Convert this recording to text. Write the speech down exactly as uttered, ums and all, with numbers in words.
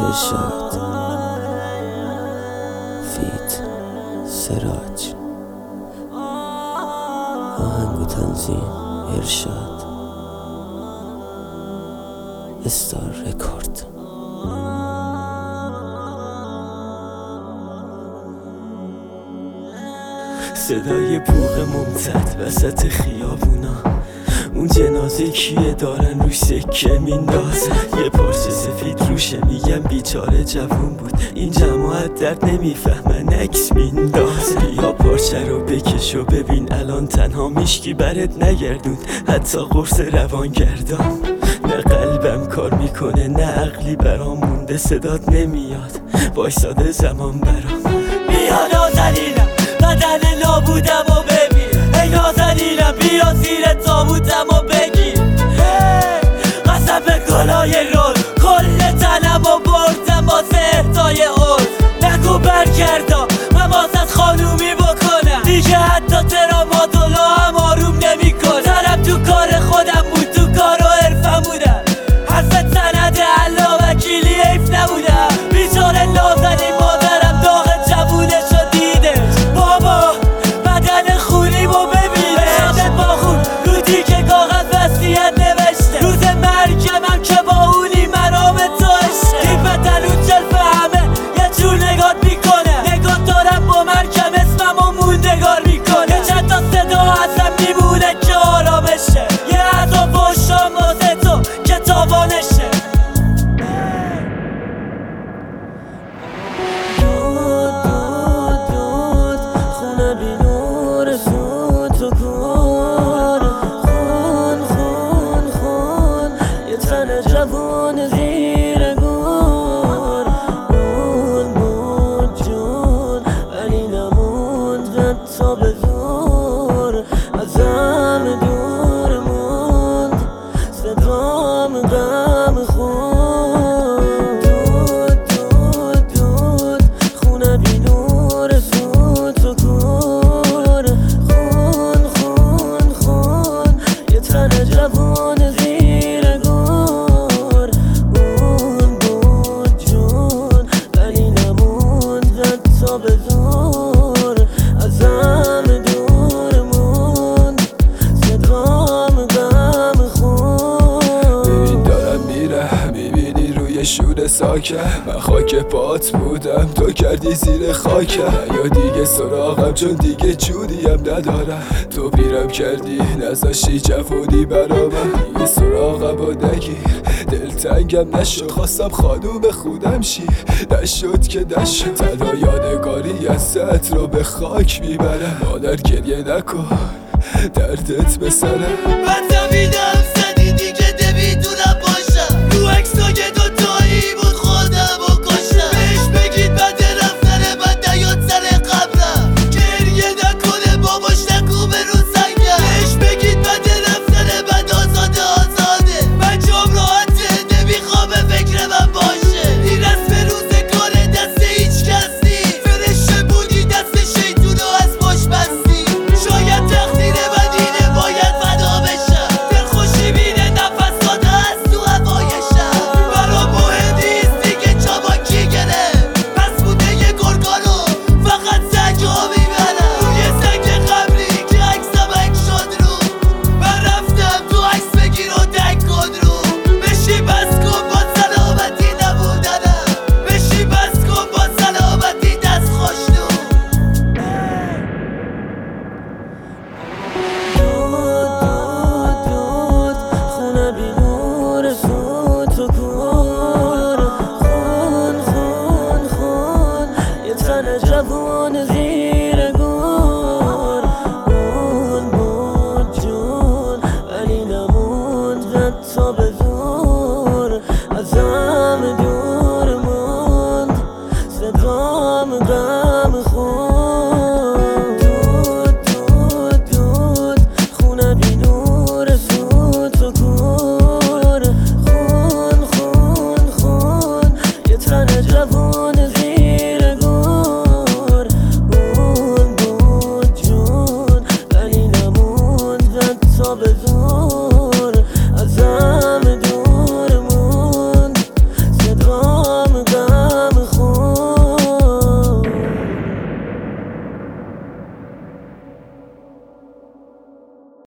ارشاد فیت سراج آهنگ و تنظیم ارشاد استار رکورد. صدای بوق ممتد وسط خیابونا، اون جنازه کیه دارن روش سکه میندازن. یه پارچه سفید روشه، میگم بیچاره جوون بود، این جماعت درد نمیفهمن عکس میندازن. بیا پارچه رو بکش و ببین الان تنها میشکی برات نگردون، حتی قرص روان گردان. نه قلبم کار میکنه نه عقلی برام مونده، صدات نمیاد وایساده زمان برام. بیا نازنینم بدن نابودم و ببین، ای نازنینم بیا زیر تابوتم و بگیر. قسم به گلای رول کل تنم و بردم واسه اهدای عرض. نگو برگردم من واسه خانومی بکنم دیگه، حتی ترامادولا هم آروم نمی کن. سرم تو کار خودم بود، تو کار و حرفم بودم، حرف سند علا وکیلی حیف نبودم. بیچاره نازنین مادرم داغ جوونشو دیده، بابا بدن خونیم و ببینه. بشنده با خون رو دیگه کاغذ وصیت نوشته، روز مرگمم که با اونی مرام تو عشقه. این بدن اون جلف همه یه جور نگات میکنه، نگات دارم با مرگم اسمم و موندگار میکنه. چند تا صدا ازم میمونه که آرامشه، یه عذاب و شام واسه تو که تاوانشه. جوان زیر گور اون بود جون، ولی نموند حتی به زور. ازم دور موند صدام غم خون. دود دود دود خونه بی نور سود و کور. خون خون خون یه تن جوان زیر گور. به زور ازم دور موند صدام غم خون. ببین دارم میرم میبینی روی شور ساکم، من خاک پات بودم تو کردی زیر خاکم. یا دیگه سراغم چون دیگه جونیم ندارم، تو پیرم کردی نذاشتی جوونی برا من. دیگه سراغم و نگیر دلتنگم نشد، خواستم خانوم خودم شی نشد که نشد. تنها یادگاری از ست رو به خاک میبرم. مادر گریه نکن دردت به سرم. من زمینم زدی دیگه نمیدونم باشم، رو عکسای دوتایی بود خودم و کشتم. بهش بگید بعد رفتن من نیاد سر قبرم، گریه نکنه باباش نکوبه رو سنگم. بهش بگید بعد رفتن من آزاده آزاده، من جام راحته نمیخوام فکر من باشه. این رسم روزگار دست هیچ کس نیست، فرشته بودی دست شیطون رو از پشت بستی. شاید تقدیر من اینه باید فدا بشم، دلخوشی بینه نفس داده از تو هوایشم. برا مهم نیست دیگه چاباکی گرفت، پس بوده یه گرگا رو فقط سنگ ها میبرم. روی سنگ قبلی که عکسم اک شد رو، من رفتم تو عکس بگیر و دنگ کن رو. بشی بس کن با سلامتی نبودنم، بشی بس کن با سلامتی دست خوشنو. دود دود خونه بی نور سود و کور. خون خون خون یه تن جوان زیر گور. اون بود جون ولی نموند حتی به زور. ازم دور موند صدام غم خون. دود دود دود خونه بی نور سود و کور. خون خون خون یه تن جوان زیر گور. اون بود جون ولی نموند حتی به زور.